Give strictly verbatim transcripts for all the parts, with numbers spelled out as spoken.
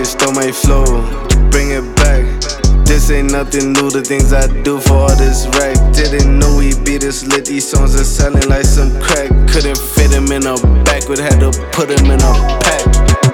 niggas stole my flow, bring it back. This ain't nothing new, the things I do for all this rack. Didn't know we be this lit, these songs are selling like some crack. Couldn't fit him in a backward, had to put him in a pack.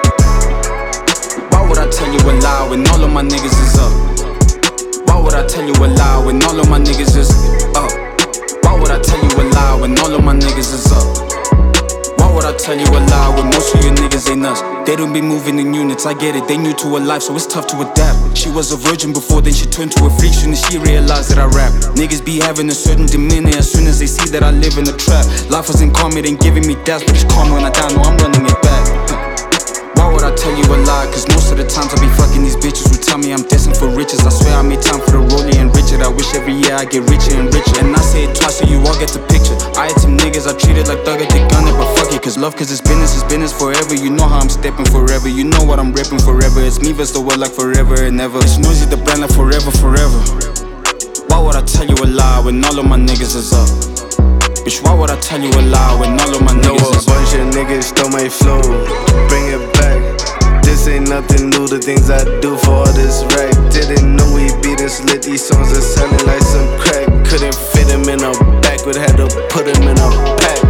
Why would I tell you a lie when all of my niggas is up? Why would I tell you a lie when all of my niggas is up? Why would I tell you a lie when all of my niggas is up? Why would I tell you a lie when most of you niggas ain't us? They don't be moving in units, I get it, they new to her life, so it's tough to adapt. She was a virgin before, then she turned to a freak soon as she realized that I rap. Niggas be having a certain demeanor as soon as they see that I live in a trap. Life wasn't calm, it ain't giving me dash, but it's calm when I die, no, I'm running it back. Why would I tell you a lie? Cause most of the times I be fucking these bitches who tell me I'm destined for riches. I swear I made time for the rollie and Richard. I wish every year I get richer and richer. And I say it twice so you all get the picture. I had some niggas I treated like thug at the gunner, but fuck it, cause love, cause it's business, it's business forever. You know how I'm stepping forever, you know what I'm repping forever. It's me versus the world like forever and ever. It's noisy the brand like forever, forever. Why would I tell you a lie when all of my niggas is up? Bitch, why would I tell you a lie when all of my niggas know is a bunch of niggas stole my flow, bring it back. This ain't nothing new, the things I do for all this rack. Didn't know we be this lit, these songs are selling like some crack. Couldn't fit him in a backward, had to put him in a pack.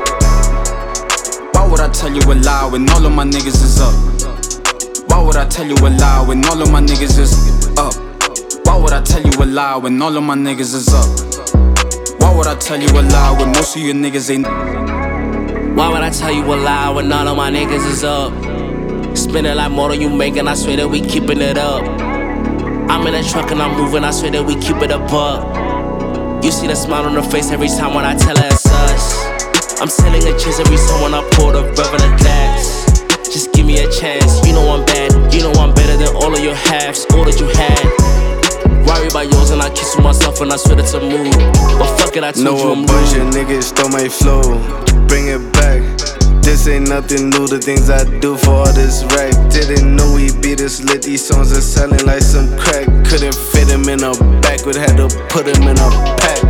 Why would I tell you a lie when all of my niggas is up? Why would I tell you a lie when all of my niggas is up? Why would I tell you a lie when all of my niggas is up? Why would I tell you a lie when most of you niggas ain't? Why would I tell you a lie when all of my niggas is up? Spend a lot more than you make, and I swear that we keeping it up. I'm in that truck and I'm moving, I swear that we keep it a buck. You see the smile on her face every time when I tell her it's us. I'm selling a chance every time when I pour the rev in the glass. Just give me a chance, you know I'm bad. You know I'm better than all of your halves, all that you had. Worry about yours and I kiss myself and I swear it's a move. But fuck it, I told know you I'm a bunch rude. of niggas stole my flow, bring it back. This ain't nothing new, the things I do for all this rack. Didn't know we be this lit, these songs are selling like some crack. Couldn't fit him in a backward, had to put him in a pack.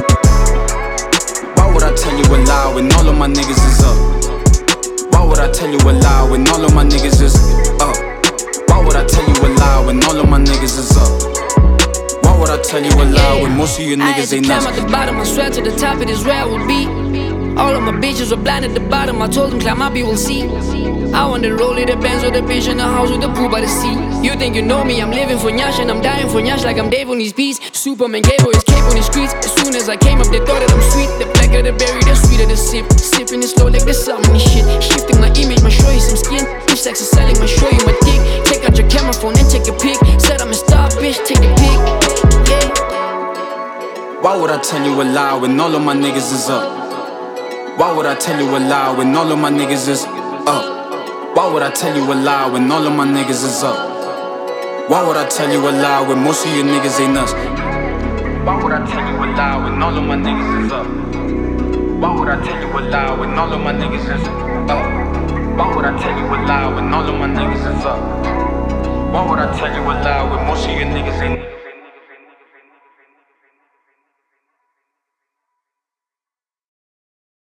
Why would I tell you a lie when all of my niggas is up? Why would I tell you a lie when all of my niggas is up? Why would I tell you a lie when all of my niggas is up? Why would I tell you a lie when most of you niggas ain't us? I had to climb at the bottom, I swear to the top, it is where I will be. All of my bitches were blind at the bottom, I told them climb up, you will see. I want to roll it, the Benz or the bitch in the house with the pool by the sea. You think you know me, I'm living for Nyash and I'm dying for Nyash like I'm Dave on these beats. Superman gave her his cape on the streets. As soon as I came up, they thought that I'm sweet. The blacker the berry, the sweeter the sip. Sipping it slow like the summer shit. Shifting my image, might show you some skin. If sex is selling, might show you my dick. Take out your camera phone and take a pic. Said I'm a star, bitch, take a pic. Yeah. Why would I tell you a lie when all of my niggas is up? Why would I tell you a lie when all of my niggas is up? Why would I tell you a lie when all of my niggas is up? Why would I tell you a lie when most of you niggas ain't us? Why would I tell you a lie when all of my niggas is up? Why would I tell you a lie when all of my niggas is up? Why would I tell you a lie when all of my niggas is up? Why would I tell you a lie when most of you niggas ain't